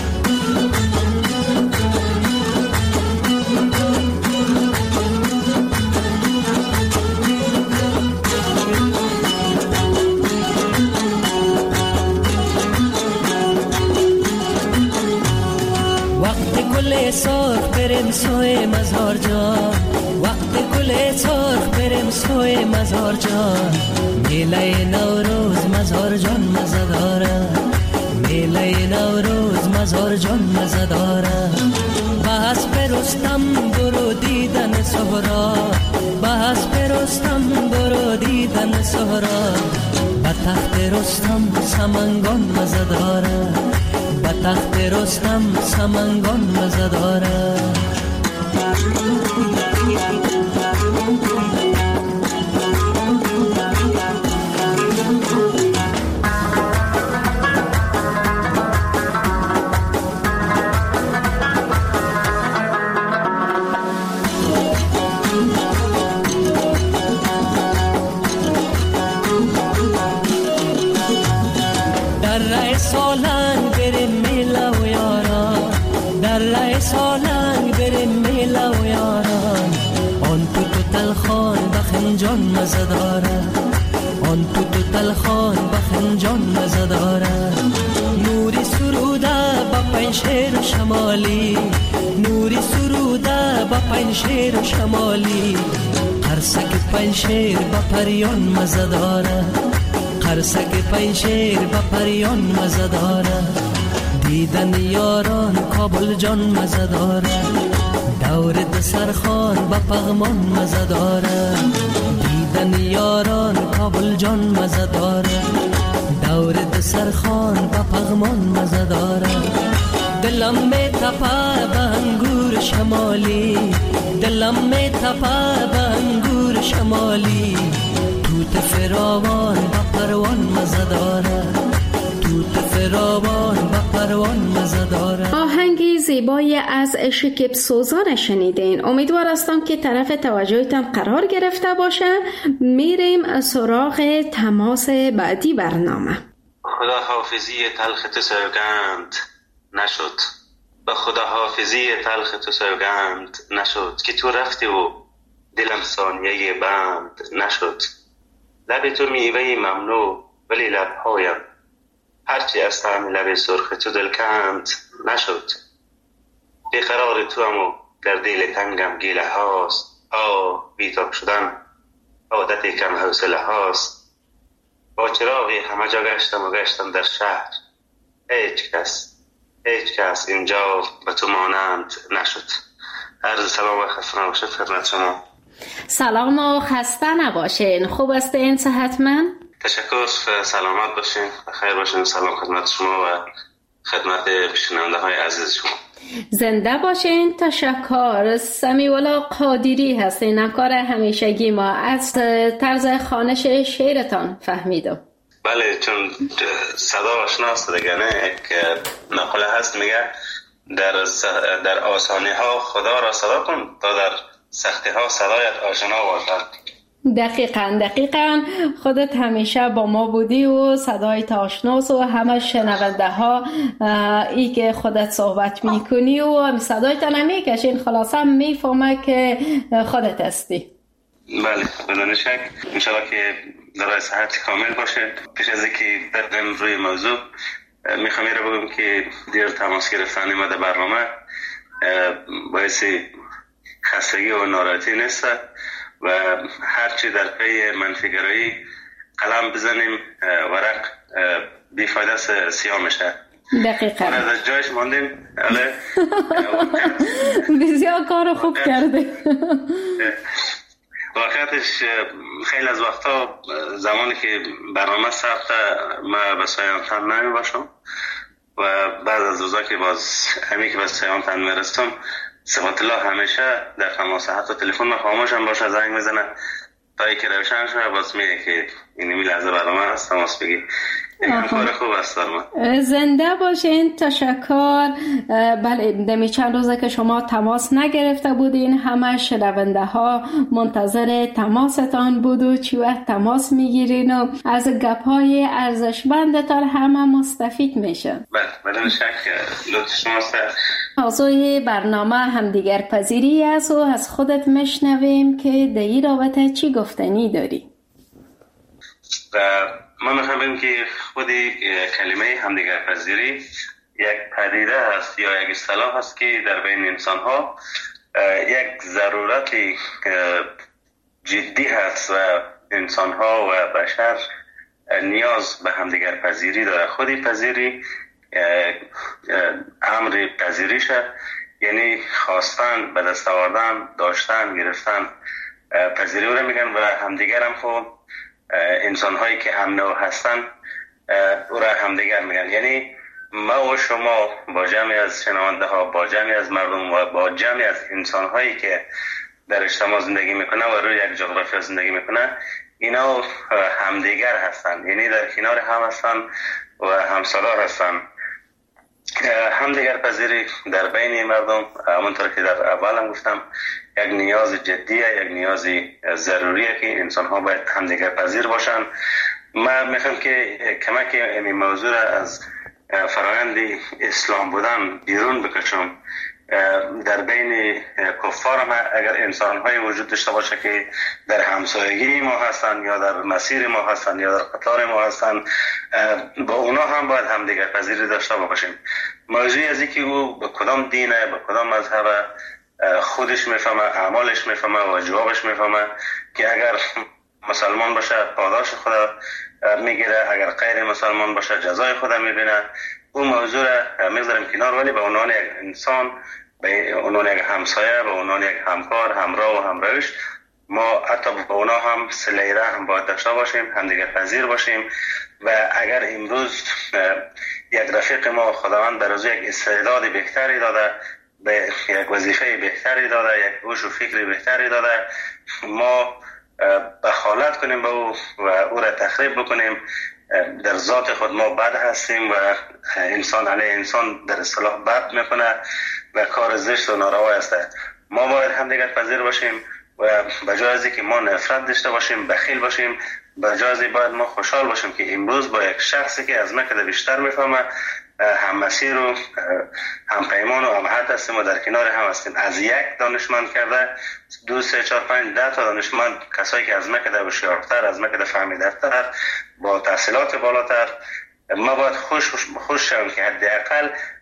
سرخ بریم سوی مزار جان، وقت گل سرخ بریم سوی مزار جان. میله نوروز مزار جان مزه داره، میله نوروز مزار جان مزه داره. بحث برستم برو دیدن سهرا، بحث برستم برو دیدن سهرا. به تخت رستم سمنگان مزه داره، به تخت رستم سمنگان مزه داره. در رای سالنگ بریم میله و یاران، در رای سالنگ بریم میله و یاران. آن تو تلخان بخنجان مزه داره، آن تو تلخان بخنجان مزه داره. نوری سروده با پنشیر شمالی، نوری سروده با پنشیر شمالی. قرصک پنشیر با پریان مزه داره، قرصک پنشیر با پریان مزه داره. دیدن یاران کابل جان مزه داره، دور دسرخان با پغمان مزه داره. دیدن یاران کابل جان مزه داره، دور دسرخان با پغمان مزه داره. دلم می تپه به انگور شمالی، دلم می تپه به انگور شمالی. توت فراوان با پروان مزه داره، توت فراوان با پروان مزه داره. آهنگی زیبایی از شکیب سوزان شنیدین. امیدوار هستم که طرف توجهتان قرار گرفته باشه. میریم سراغ تماس بعدی برنامه. خدا حافظی تلخ تو سوگند نشد، به خدا حافظی تلخ تو سوگند نشد. که تو رفتی و دلم ثانیه بند نشد. لب تو میوه ممنوع ولی لبهایم، هرچی از طعم لب سرخ تو دلکند نشد. تو هم در دل تنگم گیله هاست. بیتاب شدن عادت کم حوصله هاست. با چراغی همه جا گشتم و گشتم در شهر. هیچ کس اینجا به تو مانند نشد. عرض سلام و خسته نباشید خدمت شما. سلام و خسته نباشین. خوب هستین؟ صحتمند؟ تشکر. سلامت باشین، بخیر باشین. سلام خدمت شما و خدمت شنونده های عزیز شما. زنده باشین. تشکر. سمیولا قادری هستین، همکار همیشگی ما. از طرز خوانش شعرتان فهمیدم. بله، چون صدا آشناست دیگه، نه؟ یک نقله هست میگه در آسانی ها خدا را صدا کن تا در سختی ها صدایت آشنا باشد. دقیقاً خودت همیشه با ما بودی و صدایت آشناست و همه شنونده ها ای که خودت صحبت میکنی و صدایت نمیکشین، خلاصا میفهمه که خودت هستی. بله، بدون شک. انشاءالله که در صحت کامل باشه. پیش از اینکه بریم روی موضوع میخوام این رو بگم که دیر تماس گرفتن ما در برنامه باعث خستگی و ناراحتی نیست و هرچی در پی منفیگرایی قلم بزنیم ورق بیفایده سیاه میشه. دقیقاً. از جایش ماندیم. بسیار کار خوب کرده. واقعیتش خیلی از وقتا زمانی که برنامه ثبت ما به سایانتن نمی باشم و بعد از روزا که باز همی که به سایانتن میرستم صفات الله همیشه در تماس، حتی تلفن ما خاموشم باشه زنگ میزنه تا ای که روشن شده باز میگه که اینمی لحظه برنامه هست تماس بگی. کار خوب است. زنده باشین. تشکر. بله، دمی چند روزه که شما تماس نگرفته بودین، همه شنونده ها منتظر تماستان بود و چی وقت تماس میگیرین و از گپ های ارزشمندتان همه مستفید میشن. بله، بدون شک. لطف شماست. موضوع برنامه همدیگر پذیری است و از خودت میشنویم که در این رابطه چی گفتنی داری؟ ما میخوام بگم که خودی کلمه همدیگر پذیری یک پدیده هست یا یک اصطلاح هست که در بین انسان ها یک ضرورت جدی هست و انسان ها و بشر نیاز به همدیگر پذیری داره. خودی پذیری امر پذیریشه، یعنی خواستن، به دست آوردن، داشتن، گرفتن. پذیری رو میگن و همدیگر هم خب انسان هایی که هم نوع هستن او را همدیگر میگن. یعنی ما و شما با جمعی از شنونده ها، با جمعی از مردم و با جمعی از انسان هایی که در اجتماع زندگی میکنه و روی یک جغرافیا زندگی میکنه، اینا همدیگر هستن، یعنی در کنار هم هستن و همسالار هستن. همدیگر پذیری در بین مردم، همونطور که در اول هم گفتم، یک نیاز جدیه، یک نیاز ضروریه که انسان ها باید همدیگر پذیر باشن. من میخوام که کمک این موضوع را از فرآیند اسلام بودن بیرون بکشم. در بین کفار هم اگر انسان های وجود داشته باشه که در همسایگی ما هستن یا در مسیر ما هستن یا در قطار ما هستن، با اونا هم باید همدیگر پذیری داشته باشیم. موضوعی از اینکه او به کدام دینه، به کدام مذهب خودش میفهمه، اعمالش میفهمه و جوابش میفهمه که اگر مسلمان باشه پاداش خدا میگیره، اگر غیر مسلمان باشه جزای خدا میبینه. اون موضوع را میذاریم کنار، ولی به عنوان یک انسان، به عنوان یک همسایه، به عنوان یک همکار، همراه و همراهش، ما حتی به اونا هم صله رحم باید داشته باشیم، همدیگر پذیر باشیم. و اگر امروز یک رفیق ما خداوند بر یک استعداد بهتری داده، به یک وظیفه بهتری داده، یک هوش و فکر بهتری داده، ما بخالت کنیم به او و او را تخریب بکنیم، در ذات خود ما بد هستیم و انسان علیه انسان در اصطلاح بد میکنه و کار زشت و ناروا است. ما باید همدیگر پذیر باشیم و بجای از اینکه ما نفرت داشته باشیم، بخیل باشیم، بجای از این باید ما خوشحال باشیم که امروز با یک شخصی که از ما که بیشتر میفهمه، هم مسیر و هم پیمان و هم حد هستیم و در کنار هم هستیم. از یک دانشمند کرده 2 3 4 5 10 تا دانشمند، کسایی که از ما که بسیارتر، از ما که فهمیده‌تر، با تحصیلات بالاتر، ما باید خوش شویم که حداقل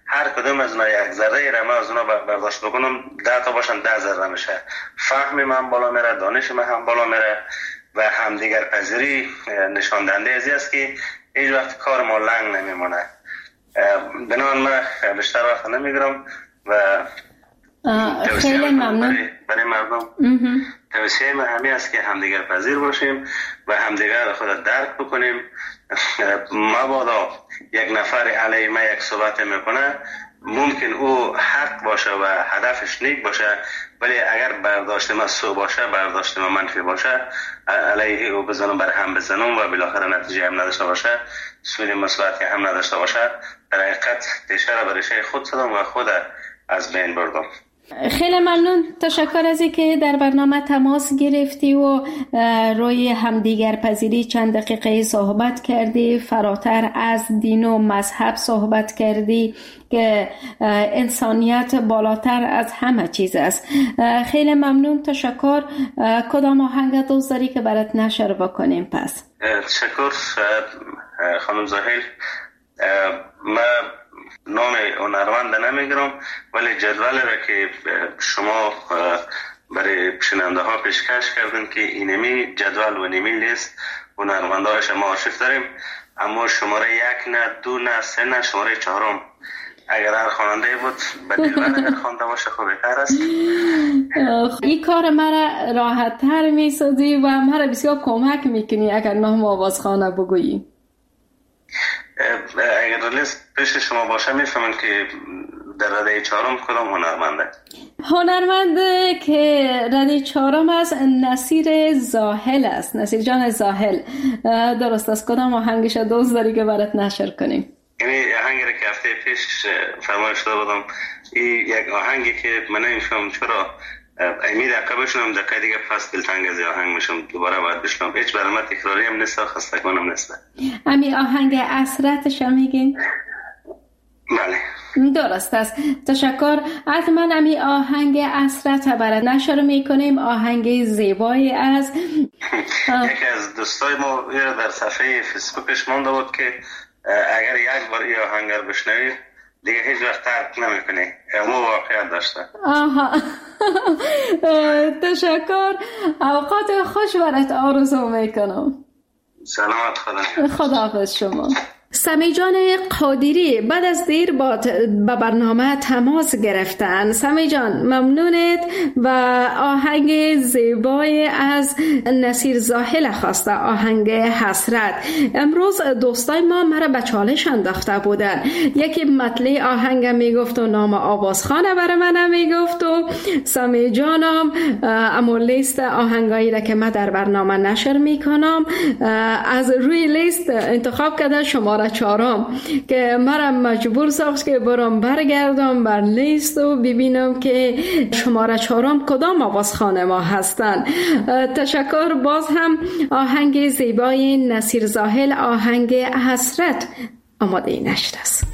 هر کدوم از اونا یک ذره را من از اونا برداشت بکنم 10 تا باشن 10 ذره میشه. فهم من بالا میره، دانش من هم بالا میره و همدیگر پذیری نشان دهنده ازی است که هیچ وقت کار ما لنگ نمیمونه. بنابراین من بیشتر وقت نمیگیرم و خیلی ممنون برای مردم. توصیه من همین است که همدیگر پذیر باشیم و همدیگر خود درک بکنیم. مبادا یک نفر علیه ما یک صحبت میکنه، ممکن او حق باشه و هدفش نیک باشه، ولی اگر برداشت ما سو باشه، برداشت ما منفی باشه، علیه او بزنم بر هم بزنم و بالاخره نتیجه هم نداشته باشه، سوی مثبت هم نداشته باشه، در حقیقت دیشه را برای خود زدم و خود از بین بردم. خیلی ممنون، تشکر از اینکه در برنامه تماس گرفتی و روی همدیگر پذیری چند دقیقه صحبت کردی، فراتر از دین و مذهب صحبت کردی که انسانیت بالاتر از همه چیز است. خیلی ممنون، تشکر. کدام آهنگ دوست داری که برات نشر بکنیم؟ پس تشکر خانم زاهل. من نام هنرمند نمیگیرم، ولی جدول را که شما برای شنونده ها پیشکش کردن که اینمی جدول و نیمی لیست هنرمنده های شما آرشیف داریم، اما شماره 1 نه 2 نه 3 نه شماره 4 اگر هر خواننده بود بدیل اگر خوانده باشه خوبتر است. این کار مرا راحت تر میسازی و مرا بسیار کمک میکنی اگر نام آوازخانه بگویی. اگر لیست پیش شما باشه میفهمن که در رده 4 کدام هنرمنده؟ هنرمنده که رده 4 از نصیر زاهل است، نصیر جان زاهل. درست است. کدام آهنگش دوست داری که برات نشر کنیم؟ این آهنگی را که هفته پیش فرمایش داده بودم، این یک آهنگی که من نمیفهم چرا امید دقیقه بشنم دقیقه دیگه پس دلتنگ از آهنگ میشم، دوباره باید بشنم. هیچ برای من تکراری هم نیست، خستگانم نیست. امی آهنگ اسرتش هم میگین؟ بله درست است. تشکر. حتما امی آهنگ اسرت برات نشر میکنیم، آهنگ زیبایی از یکی از دوستای ما در صفحه فیسبوکش مونده بود که اگر یک بار این آهنگ رو بشنوی دیگه هیچ وقت ترک نمیکنی. مو واقعیت داشته. آها تشکر. اوقات خوش برات آرزو میکنم. سلامت. خداحافظ شما. سمی جان قادری بعد از دیر با برنامه تماس گرفتن. سمی جان ممنونت و آهنگ زیبای از نصیر زاهل خواسته، آهنگ حسرت. امروز دوستای ما مرا به چالش انداخته بودن، یکی مطلع آهنگ میگفت و نام آوازخانه برای من میگفت و سمی جانم اما لیست آهنگایی را که من در برنامه نشر میکنم از روی لیست انتخاب کرده شماره 4 که مرا مجبور ساخت که برام برگردم بر لیست و ببینم که شماره 4 کدام آوازخانه ما هستن. تشکر. باز هم آهنگ زیبای نصیر زاهل، آهنگ حسرت آماده نشده است.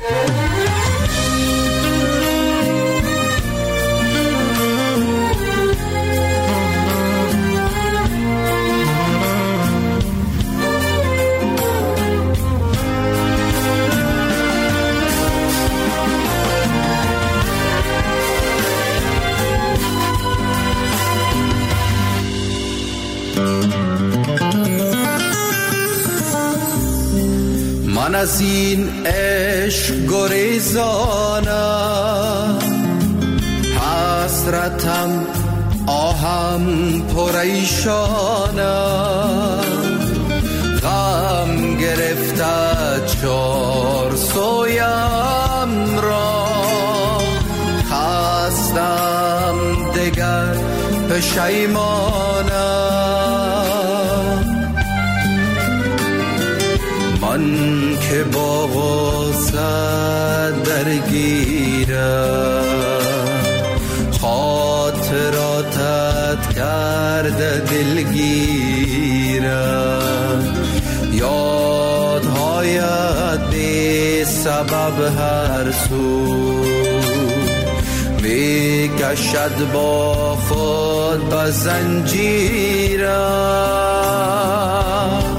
من از این عشق گریزانم، حسرتم آهم پریشانم، غم گرفته چار سویم را، خستم دگر پشیمانم. من که با غصت درگیرم، خاطراتت کرده دلگیرم، یادهایت بی سبب هر سو می کشد با خود به زنجیرم.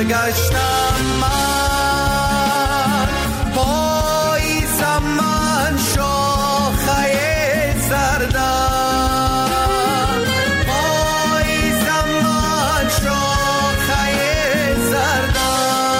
گشتم من، پاییزم من شاخه زردم، پاییزم من شاخه زردم.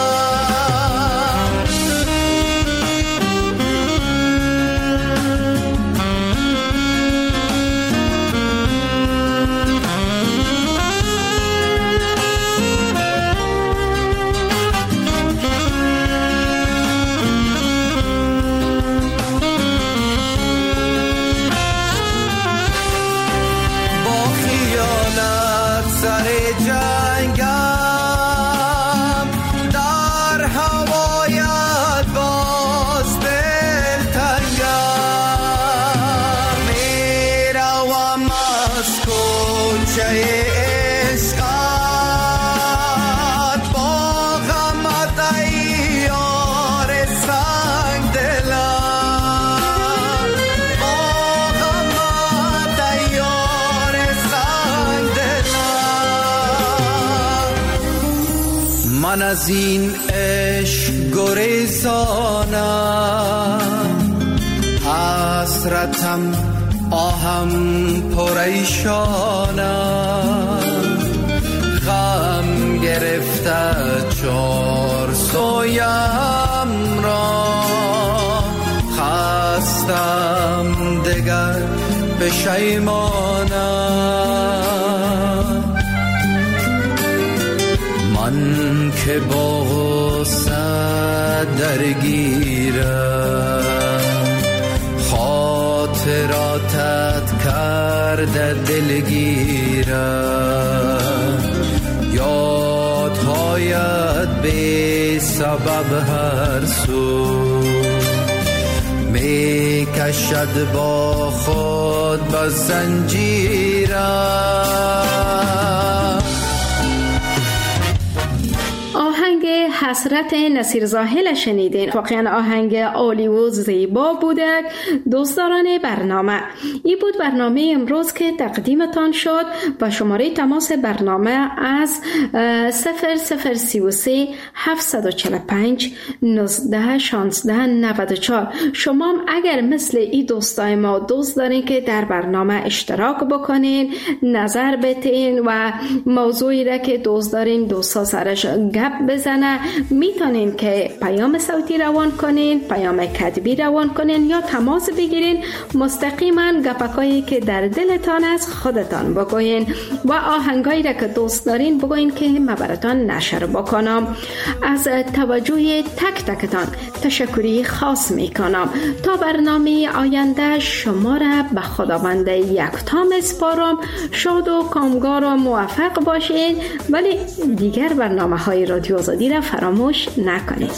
من از این عشق گریزانم، حسرتم آهم پریشانم، غم گرفته چار سویم را، خستم دگر پشیمانم. من که با غصه درگیرم، خاطراتت کرده دلگیرم، یادهایت بی سبب هر سو می کشد با خود به زنجیرم. آهنگ حسرت نصیر زاهل شنیدین. واقعا آهنگ عالی و زیبا بوده. دوستداران برنامه، این بود برنامه امروز که تقدیمتان شد. با شماره تماس برنامه از 0033 745 19 16 94. شما اگر مثل این دوستای ما دوست دارین که در برنامه اشتراک بکنین، نظر بتین و موضوعی را که دوست دارین دوستا سرش گپ بزنه، میتونین که پیام صوتی روان کنین، پیام کتبی روان کنین یا تماس بگیرین، مستقیما گپکایی که در دلتان از خودتان بگوین و آهنگایی را که دوست دارین بگوین که ما براتان نشر بکنم. از توجه تک تکتان تشکری خاص میکنم. تا برنامه آینده شما را به خداوند یکتا میسپارم. شاد و کامگار و موفق باشین، ولی دیگر برنامه های رادیو آزادی را فراموش نکنید.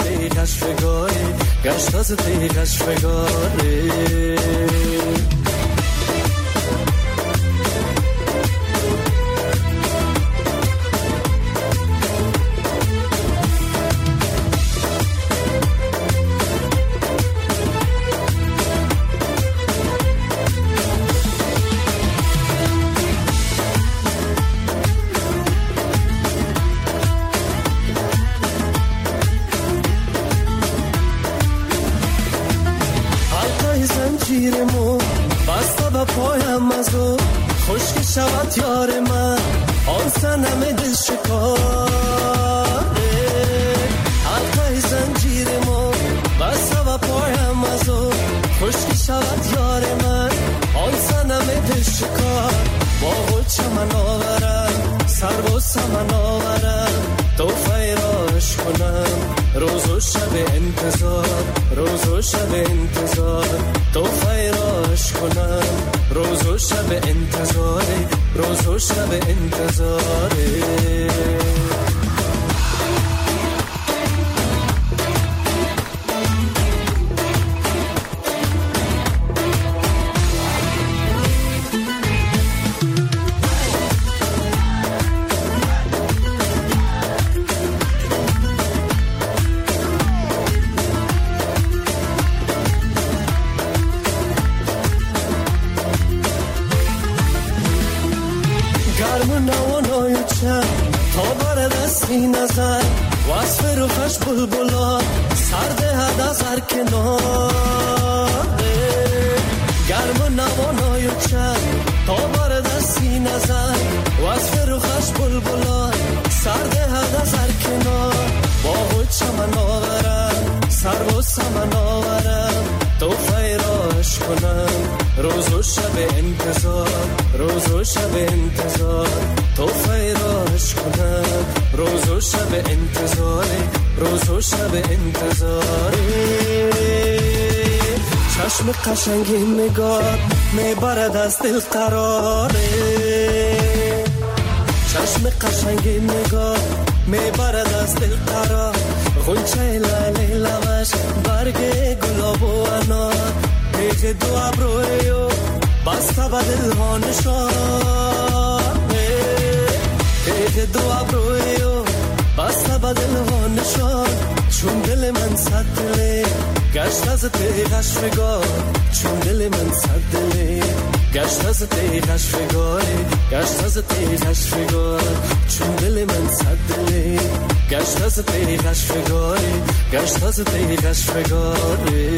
پایم از او خشک شود یار من، آن سنم دل شکاره. حلقه زنجیر ما بسته و پایم از او خشک شود یار من، آن سنم دل شکار. با چمن آورم سر و سمن آورم، تو فیراش کنم روز و شب انتظار، روز و شب انتظار. تو فیراش کنم روز و شب انتظار، روز و شب انتظار. تا برد بلبلان سرده از هر کنار گرم و نوانای چند تا بارد از سینه زن وصف روخش بلبلان سرده از هر کنار باغ چمن آورم سر و سمن آورم تو فیراش کنم روز و شب انتظار روز و شب انتظار تو فیراش کنم روز و شب انتظار روز و شب انتظار چشم قشنگی نگاه میبرد از دل قراره چشم قشنگی نگاه میبرد از دل قرار غنچه لاله لبش برگ گلاب و انار پیغ دو ابرویو بسته به دل ها نشان پیغ دو ابرویو بسته به دل ها نشان چون دل من صد دله گشت از تیغش فگار چون دل من صد دله گشت از تیغش فگاره گشت از تیغش فگار چون دل من صد دله گشت از تیغش فگاره گشت از تیغش فگاره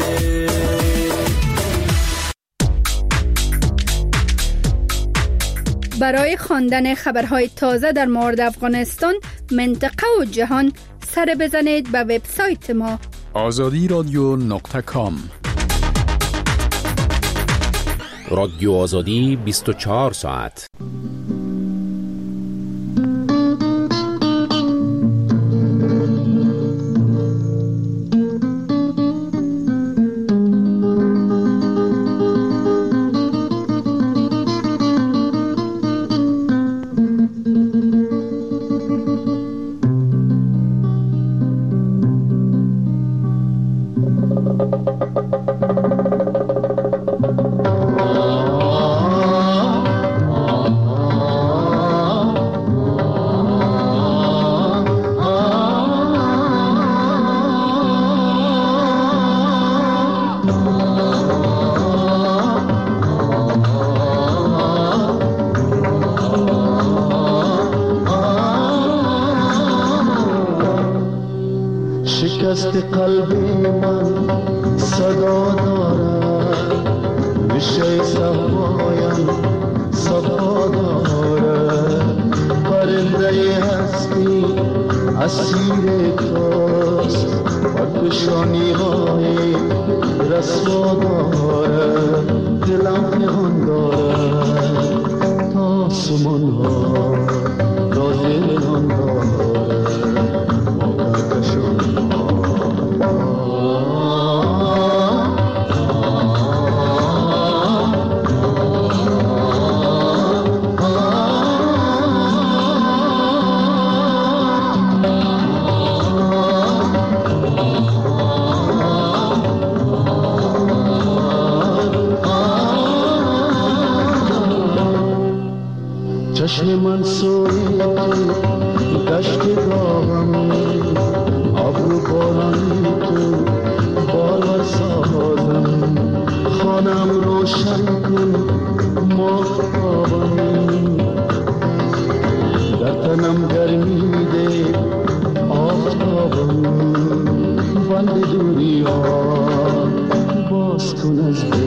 برای خواندن خبرهای تازه در مورد افغانستان، منطقه و جهان سر بزنید به وبسایت ما azadiradyo.com. رادیو آزادی 24 ساعت. شکست قلبی من صدا دارد بشه صفایم صفا دارد پرنده هستی اسیر توست پرکشانی های رسوا دارد دلم نهان دارد تا سمان ها راز نهان دارد چشم من سوی دشت داغم ابرو بارانی تو بالا سازم خانم روشن کن ماهتابم در تنم گرمی ده آفتابم بند دوری ها باز کن از